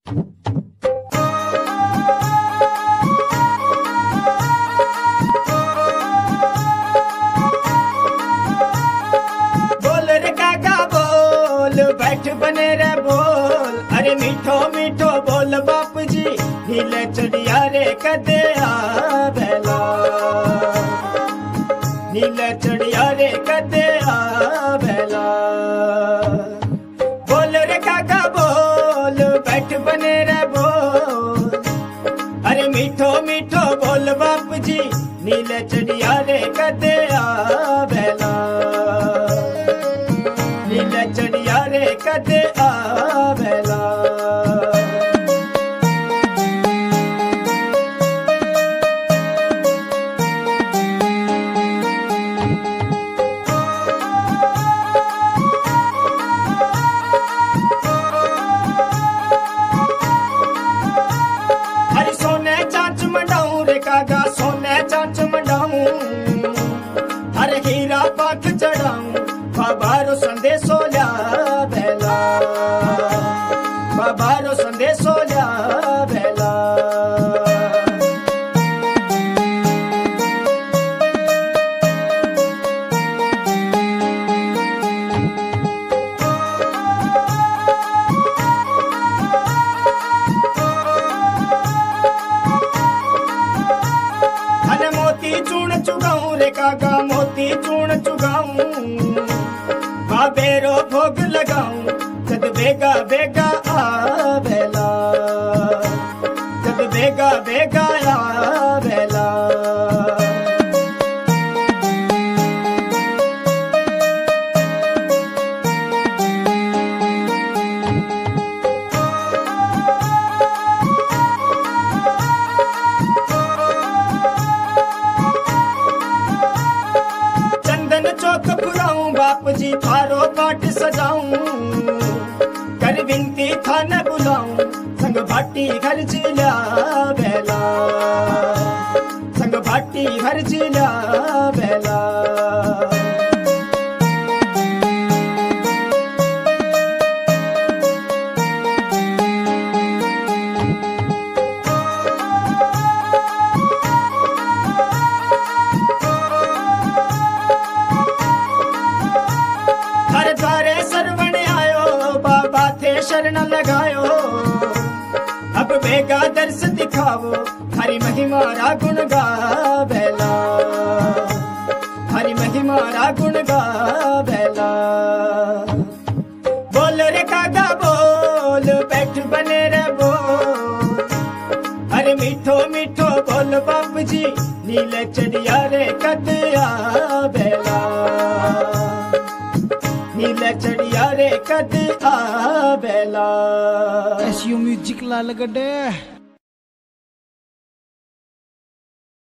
बोल रे काका बोल, बैठ बने रे बोल, अरे मीठो मीठो बोल बाप जी, नीले चढ़िया रे कदे आवेला, नीले चढ़िया रे कदे आवेला। बोल रे काका बोल, बैठ बने रे बोल, अरे मीठो मीठो बोल बाप जी, नीले चढ़िया रे कदे आवेला, नीले चढ़िया रे कदे आवेला। हरी सोने चांच मंडाऊं रे काका, सोने चांच मंडाऊं, हरे हीरा पाख चढ़ाऊं, बाबारो संदेशो ल्या बेला, बाबारो संदेशो ल्या बेला। अने मोती चूर्ण चुगाऊं रे काका, मोती चूर्ण चुगाऊं, बाबेरो भोग लगाऊं, जद बेगा बेगा आवेला, जद बेगा बेगा आवेला। चंदन चौक पुराऊं बाप जी, थारो पाठ सजाऊं, कर विनती थाने बुलाऊं, संग भाटी घर जिला बेला, संग भाटी घर जिला बेला। हर द्वारे सरवण आयो, बाबा थे शरण लगायो, अब बेगा दर्श दिखावो, हरि महिमा रा गुण गावेला, हरि महिमा रा गुण गावेला। बोल रे काका बोल, बैठ बने रे बोल, अरे मीठो मीठो बोल बाप जी, नीले चढ़िया रे कद आवेला, नीले चढ़िया रे कद आवेला। एसयू म्यूजिक ला लगडे।